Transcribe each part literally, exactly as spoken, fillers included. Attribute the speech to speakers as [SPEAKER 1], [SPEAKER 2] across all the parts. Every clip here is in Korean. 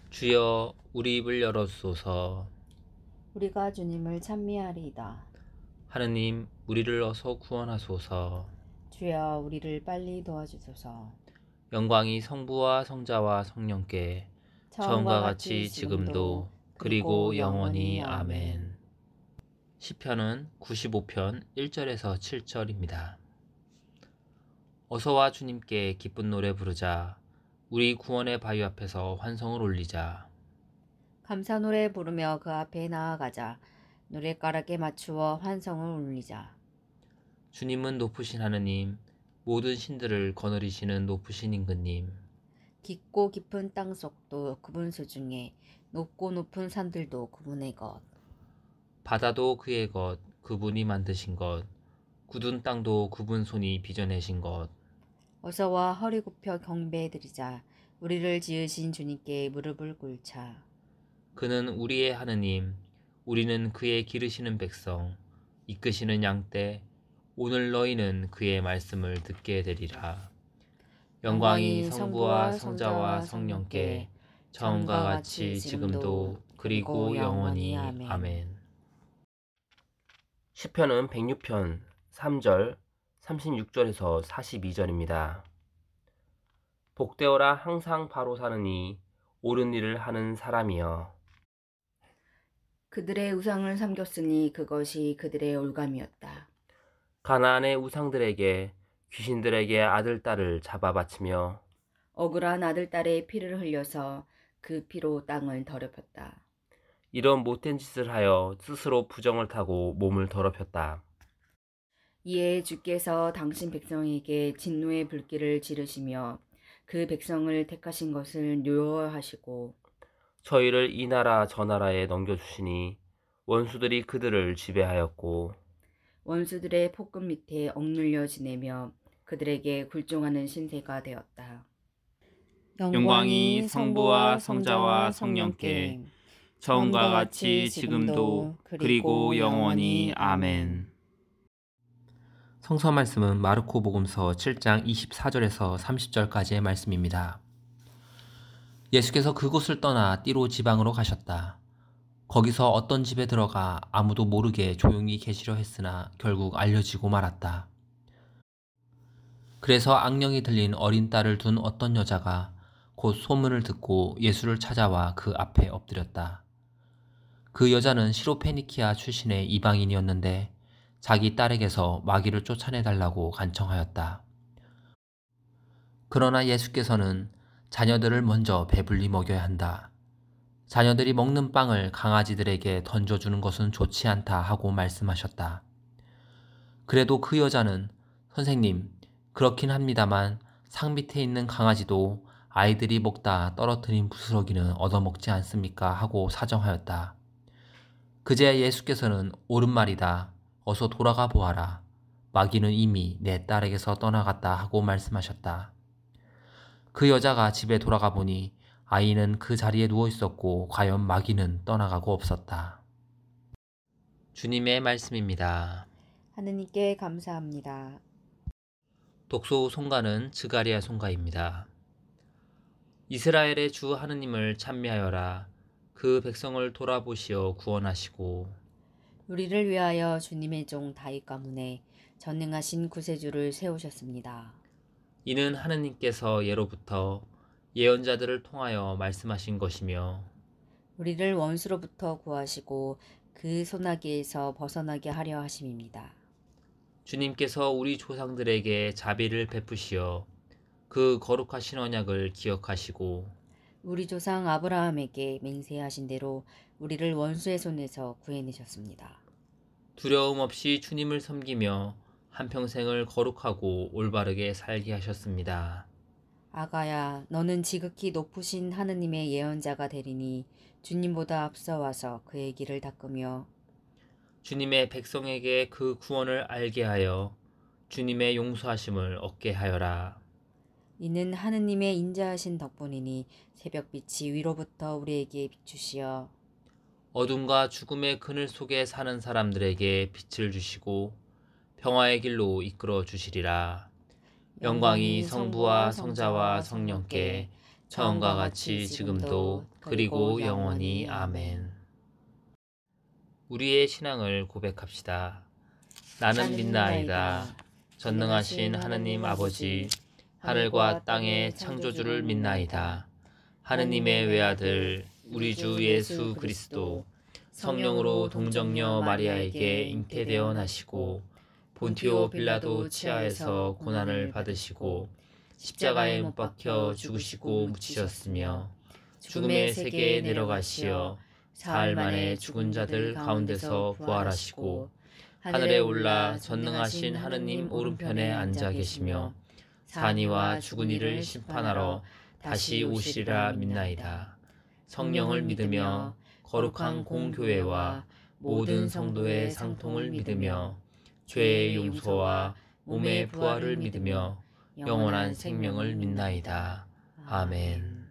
[SPEAKER 1] 주여 우리 입을 열어주소서.
[SPEAKER 2] 우리가 주님을 찬미하리이다.
[SPEAKER 1] 하느님 우리를 어서 구원하소서.
[SPEAKER 2] 주여 우리를 빨리 도와주소서.
[SPEAKER 1] 영광이 성부와 성자와 성령께 처음과 같이 지금도 그리고 영원히 아멘. 시편은 구십오 편 일 절에서 칠 절입니다. 어서와 주님께 기쁜 노래 부르자. 우리 구원의 바위 앞에서 환성을 올리자.
[SPEAKER 2] 감사 노래 부르며 그 앞에 나아가자. 노랫가락에 맞추어 환성을 울리자.
[SPEAKER 1] 주님은 높으신 하느님, 모든 신들을 거느리시는 높으신 임금님.
[SPEAKER 2] 깊고 깊은 땅속도 그분 소중해. 높고 높은 산들도 그분의 것.
[SPEAKER 1] 바다도 그의 것, 그분이 만드신 것. 굳은 땅도 그분 손이 빚어내신 것.
[SPEAKER 2] 어서와 허리 굽혀 경배드리자. 우리를 지으신 주님께 무릎을 꿇자.
[SPEAKER 1] 그는 우리의 하느님, 우리는 그의 기르시는 백성, 이끄시는 양떼. 오늘 너희는 그의 말씀을 듣게 되리라. 영광이 성부와 성자와 성령께 처음과 같이 지금도 그리고 영원히 아멘. 시편은 백육 편 삼 절, 삼십육 절에서 사십이 절입니다. 복되어라 항상 바로 사느니 옳은 일을 하는 사람이여.
[SPEAKER 2] 그들의 우상을 삼겼으니 그것이 그들의 올감이었다.
[SPEAKER 1] 가나안의 우상들에게 귀신들에게 아들 딸을 잡아 바치며
[SPEAKER 2] 억울한 아들 딸의 피를 흘려서 그 피로 땅을 더럽혔다.
[SPEAKER 1] 이런 못된 짓을 하여 스스로 부정을 타고 몸을 더럽혔다.
[SPEAKER 2] 이에 주께서 당신 백성에게 진노의 불길을 지르시며 그 백성을 택하신 것을 뇨여하시고
[SPEAKER 1] 저희를 이 나라 저 나라에 넘겨주시니 원수들이 그들을 지배하였고
[SPEAKER 2] 원수들의 폭군 밑에 억눌려 지내며 그들에게 굴종하는 신세가 되었다.
[SPEAKER 1] 영광이 성부와 성자와 성령께 처음과 같이 지금도 그리고 영원히 아멘. 성서 말씀은 마르코 복음서 칠 장 이십사 절에서 삼십 절까지의 말씀입니다. 예수께서 그곳을 떠나 띠로 지방으로 가셨다. 거기서 어떤 집에 들어가 아무도 모르게 조용히 계시려 했으나 결국 알려지고 말았다. 그래서 악령이 들린 어린 딸을 둔 어떤 여자가 곧 소문을 듣고 예수를 찾아와 그 앞에 엎드렸다. 그 여자는 시로페니키아 출신의 이방인이었는데 자기 딸에게서 마귀를 쫓아내달라고 간청하였다. 그러나 예수께서는 자녀들을 먼저 배불리 먹여야 한다. 자녀들이 먹는 빵을 강아지들에게 던져주는 것은 좋지 않다 하고 말씀하셨다. 그래도 그 여자는 선생님, 그렇긴 합니다만 상 밑에 있는 강아지도 아이들이 먹다 떨어뜨린 부스러기는 얻어먹지 않습니까? 하고 사정하였다. 그제야 예수께서는 옳은 말이다. 어서 돌아가 보아라. 마귀는 이미 내 딸에게서 떠나갔다 하고 말씀하셨다. 그 여자가 집에 돌아가 보니 아이는 그 자리에 누워 있었고 과연 마귀는 떠나가고 없었다. 주님의 말씀입니다.
[SPEAKER 2] 하느님께 감사합니다.
[SPEAKER 1] 독소 송가는 즈가리아 송가입니다. 이스라엘의 주 하느님을 찬미하여라. 그 백성을 돌아보시어 구원하시고
[SPEAKER 2] 우리를 위하여 주님의 종 다윗 가문에 전능하신 구세주를 세우셨습니다.
[SPEAKER 1] 이는 하느님께서 예로부터 예언자들을 통하여 말씀하신 것이며
[SPEAKER 2] 우리를 원수로부터 구하시고 그 소나기에서 벗어나게 하려 하심입니다.
[SPEAKER 1] 주님께서 우리 조상들에게 자비를 베푸시어 그 거룩하신 언약을 기억하시고
[SPEAKER 2] 우리 조상 아브라함에게 맹세하신 대로 우리를 원수의 손에서 구해내셨습니다.
[SPEAKER 1] 두려움 없이 주님을 섬기며 한평생을 거룩하고 올바르게 살게 하셨습니다.
[SPEAKER 2] 아가야, 너는 지극히 높으신 하느님의 예언자가 되리니 주님보다 앞서와서 그의 길을 닦으며
[SPEAKER 1] 주님의 백성에게 그 구원을 알게 하여 주님의 용서하심을 얻게 하여라.
[SPEAKER 2] 이는 하느님의 인자하신 덕분이니 새벽빛이 위로부터 우리에게 비추시어
[SPEAKER 1] 어둠과 죽음의 그늘 속에 사는 사람들에게 빛을 주시고 평화의 길로 이끌어 주시리라. 영광이 성부와 성자와 성령께 처음과 같이 지금도 그리고 영원히 아멘. 우리의 신앙을 고백합시다. 나는 믿나이다. 전능하신 하느님 아버지, 하늘과 땅의 창조주를 믿나이다. 하느님의 외아들 우리 주 예수 그리스도 성령으로 동정녀 마리아에게 잉태되어 나시고 본티오 빌라도 치하에서 고난을 받으시고 십자가에 못 박혀 죽으시고 묻히셨으며 죽음의 세계에 내려가시어 사흘 만에 죽은 자들 가운데서 부활하시고 하늘에 올라 전능하신 하느님 오른편에 앉아 계시며 산이와 죽은 이를 심판하러 다시 오시리라 믿나이다. 성령을 믿으며 거룩한 공교회와 모든 성도의 상통을 믿으며 죄의 용서와 몸의 부활을 믿으며 영원한 생명을 믿나이다. 아멘.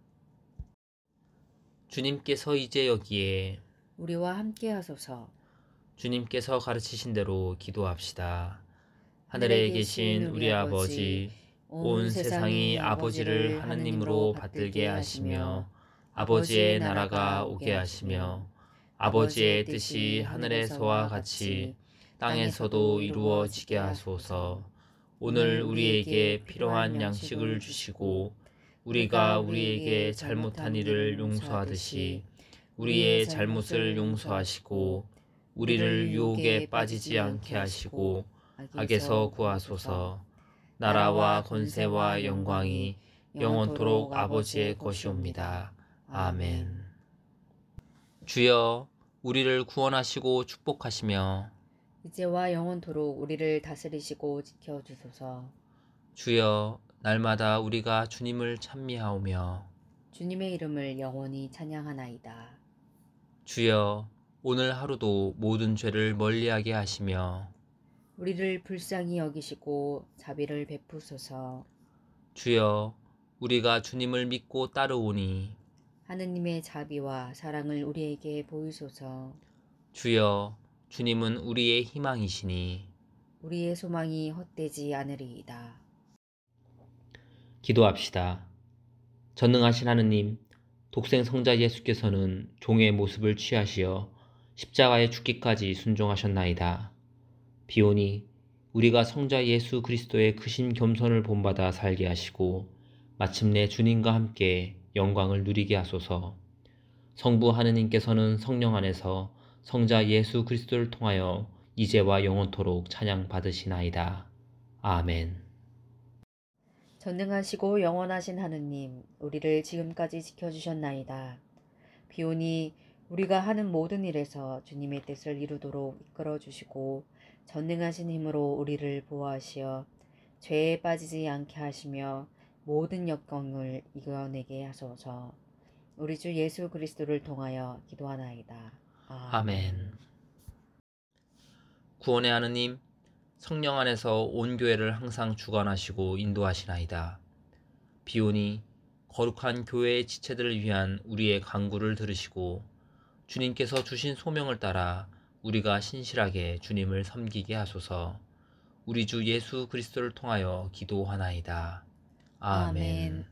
[SPEAKER 1] 주님께서 이제 여기에
[SPEAKER 2] 우리와 함께 하소서.
[SPEAKER 1] 주님께서 가르치신 대로 기도합시다. 하늘에 계신 우리 아버지, 온 세상이 아버지를 하느님으로 받들게 하시며 아버지의 나라가 오게 하시며 아버지의 뜻이 하늘에서와 같이 땅에서도 이루어지게 하소서. 오늘 우리에게 필요한 양식을 주시고 우리가 우리에게 잘못한 일을 용서하듯이 우리의 잘못을 용서하시고 우리를 유혹에 빠지지 않게 하시고 악에서 구하소서. 나라와 권세와 영광이 영원토록 아버지의 것이옵니다. 아멘. 주여, 우리를 구원하시고 축복하시며
[SPEAKER 2] 이제와 영원토록 우리를 다스리시고 지켜주소서.
[SPEAKER 1] 주여, 날마다 우리가 주님을 찬미하오며
[SPEAKER 2] 주님의 이름을 영원히 찬양하나이다.
[SPEAKER 1] 주여, 오늘 하루도 모든 죄를 멀리하게 하시며
[SPEAKER 2] 우리를 불쌍히 여기시고 자비를 베푸소서.
[SPEAKER 1] 주여, 우리가 주님을 믿고 따르오니
[SPEAKER 2] 하느님의 자비와 사랑을 우리에게 보이소서.
[SPEAKER 1] 주여, 주님은 우리의 희망이시니
[SPEAKER 2] 우리의 소망이 헛되지 않으리이다.
[SPEAKER 1] 기도합시다. 전능하신 하느님, 독생 성자 예수께서는 종의 모습을 취하시어 십자가에 죽기까지 순종하셨나이다. 비오니 우리가 성자 예수 그리스도의 크신 겸손을 본받아 살게 하시고 마침내 주님과 함께 영광을 누리게 하소서. 성부 하느님께서는 성령 안에서 성자 예수 그리스도를 통하여 이제와 영원토록 찬양 받으시나이다. 아멘.
[SPEAKER 2] 전능하시고 영원하신 하느님, 우리를 지금까지 지켜주셨나이다. 비오니 우리가 하는 모든 일에서 주님의 뜻을 이루도록 이끌어주시고 전능하신 힘으로 우리를 보호하시어 죄에 빠지지 않게 하시며 모든 역경을 이겨내게 하소서. 우리 주 예수 그리스도를 통하여 기도하나이다. 아멘.
[SPEAKER 1] 아멘. 구원의 하느님, 성령 안에서 온 교회를 항상 주관하시고 인도하시나이다. 비오니 거룩한 교회의 지체들을 위한 우리의 간구를 들으시고 주님께서 주신 소명을 따라 우리가 신실하게 주님을 섬기게 하소서. 우리 주 예수 그리스도를 통하여 기도하나이다. 아멘.
[SPEAKER 2] 아멘.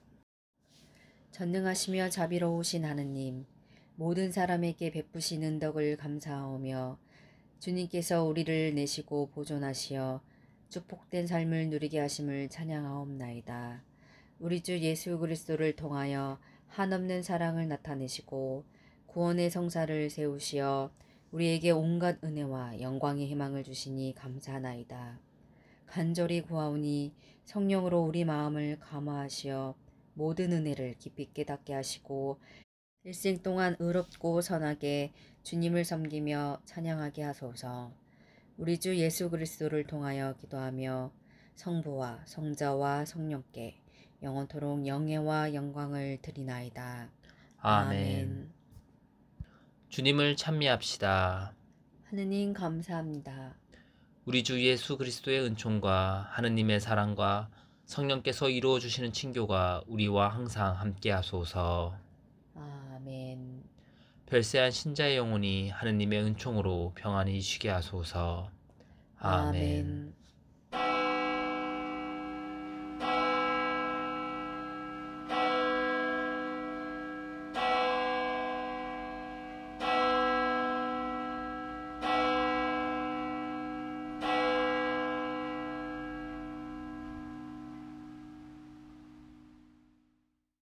[SPEAKER 2] 전능하시며 자비로우신 하느님, 모든 사람에게 베푸시는 덕을 감사하오며 주님께서 우리를 내시고 보존하시어 축복된 삶을 누리게 하심을 찬양하옵나이다. 우리 주 예수 그리스도를 통하여 한없는 사랑을 나타내시고 구원의 성사를 세우시어 우리에게 온갖 은혜와 영광의 희망을 주시니 감사하나이다. 간절히 구하오니 성령으로 우리 마음을 감화하시어 모든 은혜를 깊이 깨닫게 하시고 일생 동안 의롭고 선하게 주님을 섬기며 찬양하게 하소서. 우리 주 예수 그리스도를 통하여 기도하며 성부와 성자와 성령께 영원토록 영예와 영광을 드리나이다.
[SPEAKER 1] 아멘.
[SPEAKER 2] 아멘.
[SPEAKER 1] 주님을 찬미합시다.
[SPEAKER 2] 하느님 감사합니다.
[SPEAKER 1] 우리 주 예수 그리스도의 은총과 하느님의 사랑과 성령께서 이루어 주시는 친교가 우리와 항상 함께 하소서.
[SPEAKER 2] 아멘.
[SPEAKER 1] 별세한 신자의 영혼이 하느님의 은총으로 평안히 쉬게 하소서. 아멘.
[SPEAKER 2] 아멘.